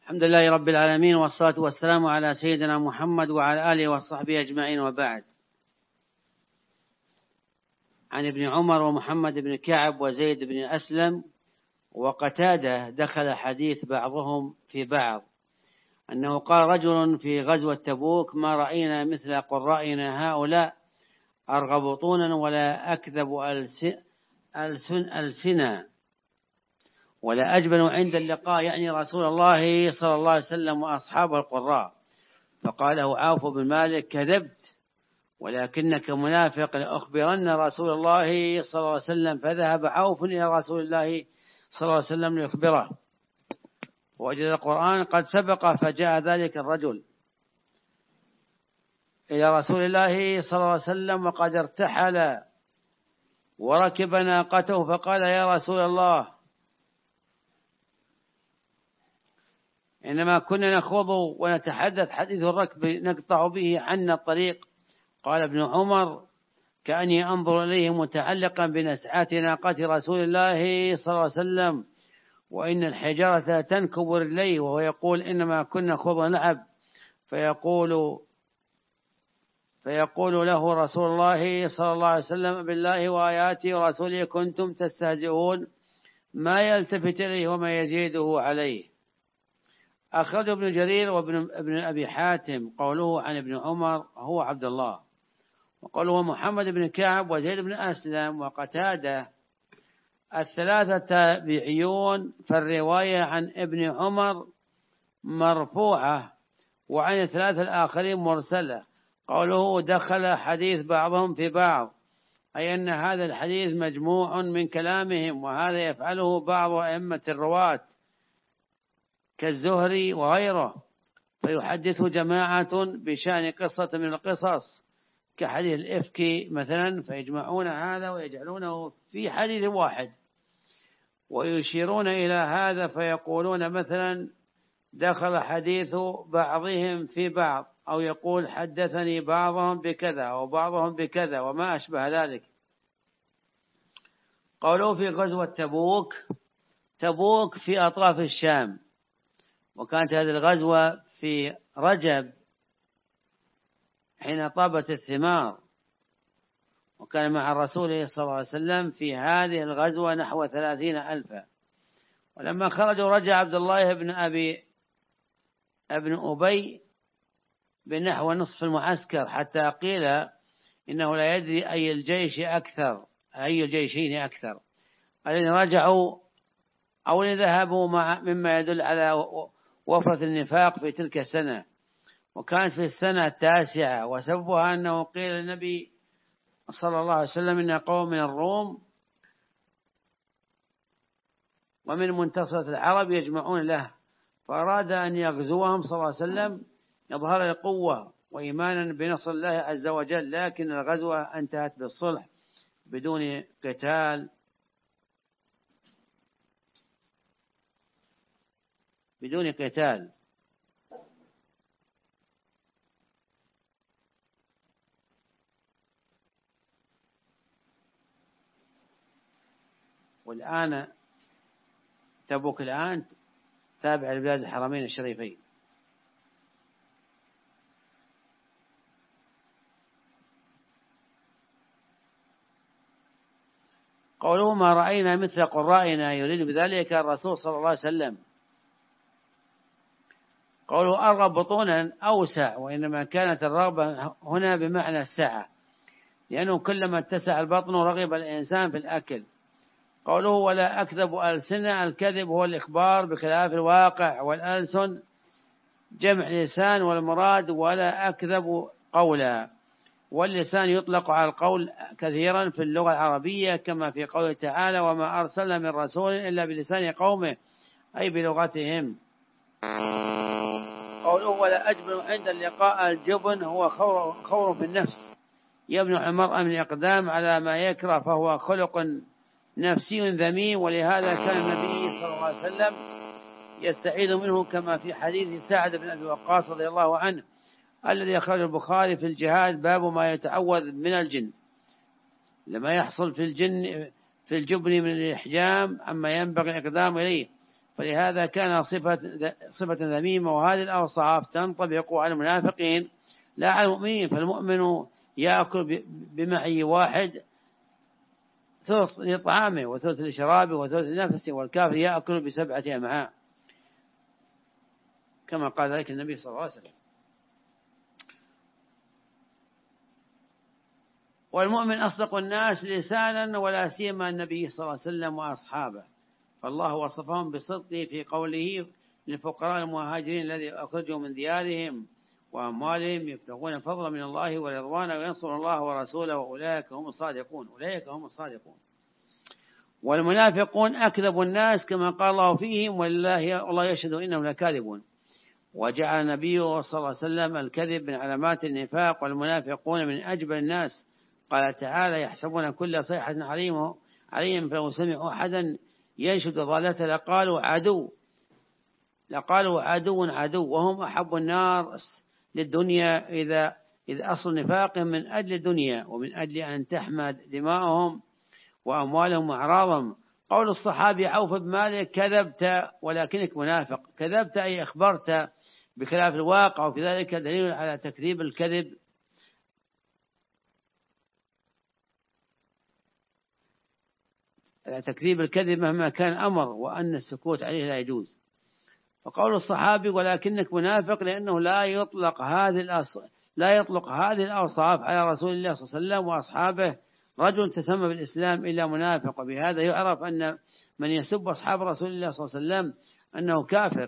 الحمد لله رب العالمين، والصلاة والسلام على سيدنا محمد وعلى آله وصحبه أجمعين، وبعد. عن ابن عمر ومحمد بن كعب وزيد بن أسلم وقتادة دخل حديث بعضهم في بعض أنه قال رجل في غزوة تبوك: ما رأينا مثل قرائنا هؤلاء أرغب بطونا ولا أكذب ألسنا ولا أجبن عند اللقاء، يعني رسول الله صلى الله عليه وسلم وأصحاب القراء. فقال له عوف بن مالك: كذبت ولكنك منافق، لأخبرن رسول الله صلى الله عليه وسلم. فذهب عوف إلى رسول الله صلى الله عليه وسلم ليخبره، ووجد القرآن قد سبق. فجاء ذلك الرجل إلى رسول الله صلى الله عليه وسلم وقد ارتحل وركب ناقته، فقال: يا رسول الله، إنما كنا نخوض ونتحدث حديث الركب نقطع به عنا الطريق. قال ابن عمر: كأني أنظر إليه متعلقا بنسعات ناقة رسول الله صلى الله عليه وسلم، وإن الحجارة تنكب رجليه، وهو يقول: إنما كنا نخوض ونلعب. فيقول له رسول الله صلى الله عليه وسلم: بالله وآياته ورسوله كنتم تستهزئون، ما يلتفت إليه وما يزيده عليه. أخرج ابن جرير وابن أبي حاتم قوله عن ابن عمر هو عبد الله، وقوله محمد بن كعب وزيد بن أسلم وقتادة، الثلاثة تابعيون. فالرواية عن ابن عمر مرفوعة، وعن الثلاثة الآخرين مرسلة. قوله دخل حديث بعضهم في بعض، أي أن هذا الحديث مجموع من كلامهم، وهذا يفعله بعض أئمة الرواة كالزهري وغيره، فيحدث جماعة بشأن قصة من القصص كحديث الإفك مثلا، فيجمعون هذا ويجعلونه في حديث واحد، ويشيرون إلى هذا فيقولون مثلا دخل حديث بعضهم في بعض، أو يقول حدثني بعضهم بكذا وبعضهم بكذا وما أشبه ذلك. قالوا في غزوة تبوك في أطراف الشام، وكانت هذه الغزوة في رجب حين طابت الثمار، وكان مع الرسول صلى الله عليه وسلم في هذه الغزوة نحو 30,000. ولما خرجوا رجع عبد الله ابن أبي بنحو نصف المعسكر، حتى قيل إنه لا يدري أي الجيشين أكثر، الذين رجعوا أو ذهبوا مما يدل على وفرة النفاق في تلك السنة. وكانت في السنة 9، وسببها أنه قيل للنبي صلى الله عليه وسلم: إن قوم من الروم ومن منتصرة العرب يجمعون له، فأراد أن يغزوهم صلى الله عليه وسلم يظهر القوة وإيمانا بنصر الله عز وجل. لكن الغزوة انتهت بالصلح بدون قتال. والآن تبوك الآن تابع لبلاد الحرمين الشريفين. قولوا ما رأينا مثل قرائنا، يريد بذلك الرسول صلى الله عليه وسلم. قولوا أرغب بطونا أوسع، وإنما كانت الرغبة هنا بمعنى السعة، لأنه كلما اتسع البطن رغب الإنسان في الأكل. قوله ولا أكذب ألسنة، الكذب هو الإخبار بخلاف الواقع، والألسن جمع لسان، والمراد ولا أكذب قولا. واللسان يطلق على القول كثيرا في اللغة العربية، كما في قوله تعالى: وما أرسلنا من رسول إلا بلسان قومه، أي بلغتهم. قوله ولا أجبن عند اللقاء، الجبن هو خور في النفس، يمنع المرء من الإقدام على ما يكره، فهو خلق نفسي ذميم. ولهذا كان النبي صلى الله عليه وسلم يستعيذ منه، كما في حديث سعد بن أبي وقاص رضي الله عنه الذي أخرج البخاري في الجهاد: باب ما يتعوذ من الجن، لما يحصل في الجبن من الإحجام عما ينبغي الإقدام إليه. فلهذا كان صفة ذميمة، وهذه الأوصاف تنطبق على المنافقين لا على المؤمنين. فالمؤمن يأكل بمعي واحد ثلث لطعامه وثلث لشرابه وثلث لنفسه، والكافر يأكل ب7 أمعاء كما قال ذلك النبي صلى الله عليه وسلم. والمؤمن أصدق الناس لسانا، ولا سيما النبي صلى الله عليه وسلم وأصحابه، فالله وصفهم بصدقه في قوله للفقراء المهاجرين الذي أخرجوا من ديارهم وأموالهم يبتغون فضلا من الله ورضوانا وينصر الله ورسوله وأولئك هم الصادقون. أولئك هم الصادقون. والمنافقون أكذب الناس كما قال الله فيهم، والله يشهد إنهم لكاذبون. وجعل النبي صلى الله عليه وسلم الكذب من علامات النفاق، والمنافقون من أجبل الناس. قال تعالى: يحسبون كل صيحة عليهم فلو سمعوا أحدا ينشد ضالته لقالوا عدو، وهم أحب النار للدنيا إذ أصل نفاقهم من أجل الدنيا، ومن أجل أن تحمى دماءهم وأموالهم وأعراضهم. قول الصحابي عوف بن مالك: كذبت ولكنك منافق. كذبت أي أخبرت بخلاف الواقع، وفي ذلك دليل على تكذيب الكذب مهما كان الأمر، وأن السكوت عليه لا يجوز. فقول الصحابي ولكنك منافق لأنه لا يطلق هذه الأوصاف على رسول الله صلى الله عليه وسلم وأصحابه رجل تسمى بالإسلام إلا منافق. وبهذا يعرف أن من يسب أصحاب رسول الله صلى الله عليه وسلم أنه كافر،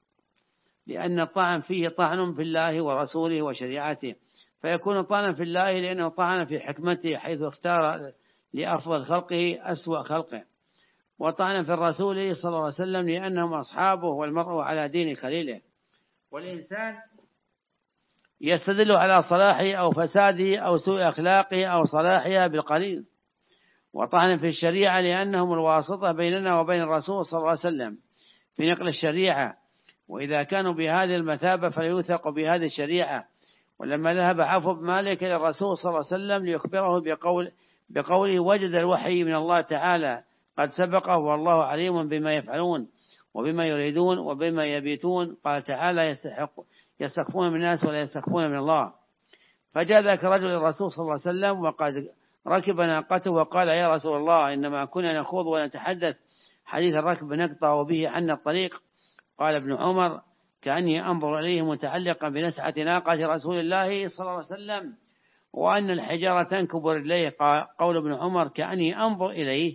لأن الطعن فيه طعن في الله ورسوله وشريعته، فيكون طعنا في الله لأنه طعن في حكمته حيث اختار لأفضل خلقه أسوأ خلقه، وطعنا في الرسول صلى الله عليه وسلم لأنهم أصحابه، والمرء على دين خليله. والإنسان يستدل على صلاحه أو فساده أو سوء أخلاقه أو صلاحها بالقليل. وطعنا في الشريعة لأنهم الواسطة بيننا وبين الرسول صلى الله عليه وسلم في نقل الشريعة، وإذا كانوا بهذه المثابة فليوثق بهذه الشريعة. ولما ذهب عوف بن مالك إلى الرسول صلى الله عليه وسلم ليخبره بقوله وجد الوحي من الله تعالى قد سبقه، والله عليم بما يفعلون وبما يريدون وبما يبيتون. قال تعالى: يستخفون من الناس ولا يستخفون من الله. فجاء ذاك الرجل للرسول صلى الله عليه وسلم وقد ركب ناقته وقال: يا رسول الله، إنما كنا نخوض ونتحدث حديث الركب نقطع وبه عنا الطريق. قال ابن عمر: كأني أنظر إليه متعلقا بنسعة ناقة رسول الله صلى الله عليه وسلم، وأن الحجارة تنكب رجليه. قول ابن عمر: كأني أنظر إليه،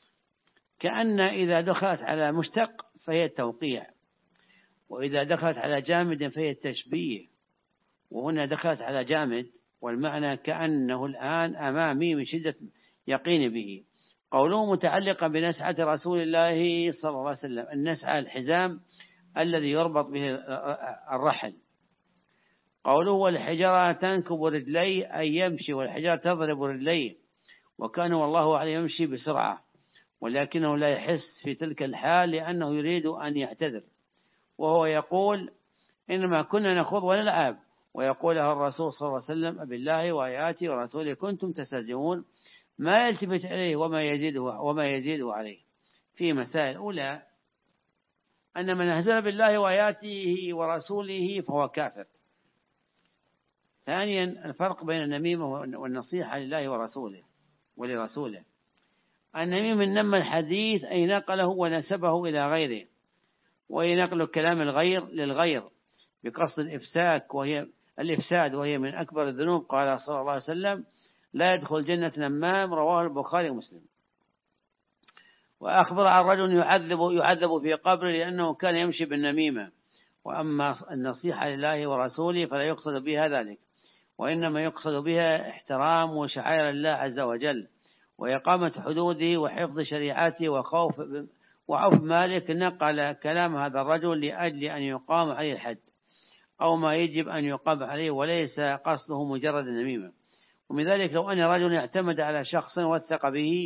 كأن إذا دخلت على مشتق فهي التوقيع، وإذا دخلت على جامد فهي التشبيه، وهنا دخلت على جامد، والمعنى كأنه الآن أمامي من شدة يقين به. قوله متعلقا بنسعة رسول الله صلى الله عليه وسلم، النسعة الحزام الذي يربط به الرحل. قوله والحجارة تنكب رجليه أي يمشي، والحجارة تضرب رجليه، وكان والله عليه يمشي بسرعة، ولكنه لا يحس في تلك الحال لأنه يريد أن يعتذر، وهو يقول: إنما كنا نخوض ونلعب. ويقول له الرسول صلى الله عليه وسلم: بالله وآياته ورسوله كنتم تستهزئون، ما يلتفت إليه وما يزيده عليه. في مسائل أولى أن من أهزل بالله وآياته ورسوله فهو كافر. ثانيا الفرق بين النميمة والنصيحة لله ولرسوله. النميم من نم الحديث أي نقله ونسبه إلى غيره، وهي نقل كلام الغير للغير بقصد الإفساد، وهي من أكبر الذنوب. قال صلى الله عليه وسلم: لا يدخل جنة نمام، رواه البخاري ومسلم. وأخبر عن رجل يعذب في قبره لأنه كان يمشي بالنميمة. وأما النصيحة لله ورسوله فلا يقصد بها ذلك، وإنما يقصد بها احترام شعائر الله عز وجل، وإقامة حدوده وحفظ شريعته وعوف مالك نقل كلام هذا الرجل لأجل أن يقام عليه الحد أو ما يجب أن يقام عليه، وليس قصده مجرد النميمة. ومن ذلك لو أن رجل اعتمد على شخص ووثق به،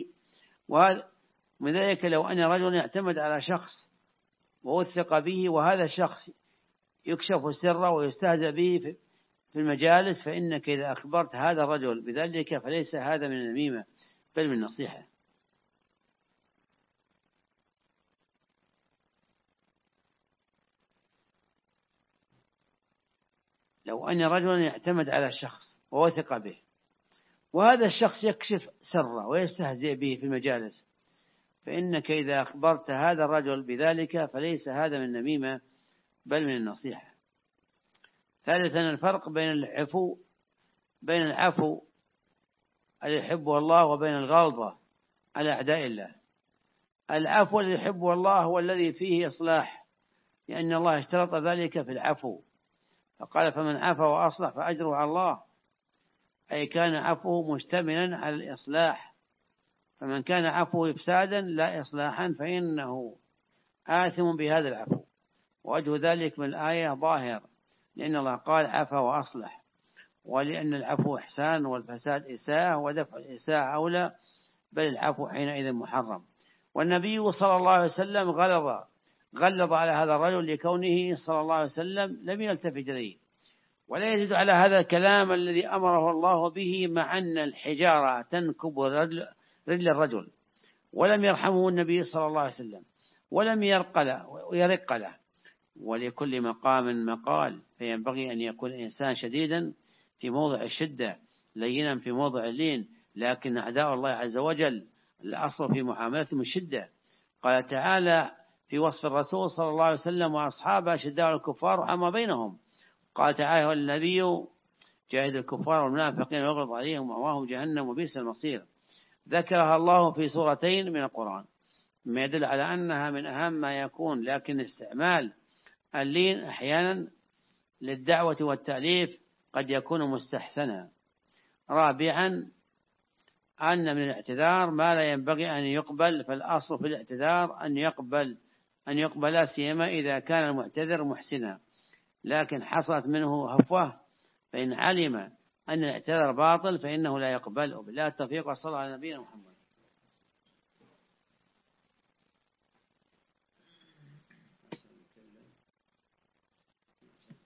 وهذا الشخص يكشف السر ويستهزأ به في المجالس، فإنك إذا أخبرت هذا الرجل بذلك فليس هذا من النميمة بل من النصيحة. لو أن رجلا يعتمد على شخص ووثق به، وهذا الشخص يكشف سره ويستهزئ به في المجالس، فإنك إذا أخبرت هذا الرجل بذلك فليس هذا من النميمة بل من النصيحة. ثالثا الفرق بين العفو الذي يحبه الله وبين الغلظة على أعداء الله. العفو الذي يحبه الله هو الذي فيه إصلاح، لأن الله اشترط ذلك في العفو، فقال فمن عفا وأصلح فأجره على الله، أي كان عفوه مشتملا على الإصلاح. فمن كان عفوه إفسادا لا إصلاحا فإنه آثم بهذا العفو. ووجه ذلك من الآية ظاهر، لأن الله قال عفا وأصلح، ولأن العفو إحسان والفساد إساءة، ودفع الإساءة أولى، بل العفو حينئذ محرم. والنبي صلى الله عليه وسلم غلظ على هذا الرجل لكونه صلى الله عليه وسلم لم يلتفت إليه. ولا يزيد على هذا الكلام الذي أمره الله به، مع أن الحجارة تنكب رجل الرجل، ولم يرحمه النبي صلى الله عليه وسلم ولم يرق له. ولكل مقام مقال، فينبغي أن يكون الإنسان شديدا في موضع الشدة لينا في موضع اللين. لكن أعداء الله عز وجل الأصل في معاملتهم الشدة. قال تعالى في وصف الرسول صلى الله عليه وسلم وأصحابه شداء الكفار وحما بينهم. قال تعالى والنبي جاهد الكفار والمنافقين واغلظ عليهم ومأواهم جهنم وبئس المصير. ذكرها الله في سورتين من القرآن، ما يدل على أنها من أهم ما يكون، لكن استعمال اللين أحيانا للدعوة والتأليف قد يكون مستحسنا. رابعا أن من الاعتذار ما لا ينبغي أن يقبل، فالأصل في الاعتذار أن يقبل سيما إذا كان المعتذر محسنا، لكن حصلت منه هفوة فإن علم أن الاعتذار باطل فإنه لا يقبل. وبالله التوفيق، وصلى على نبينا محمد.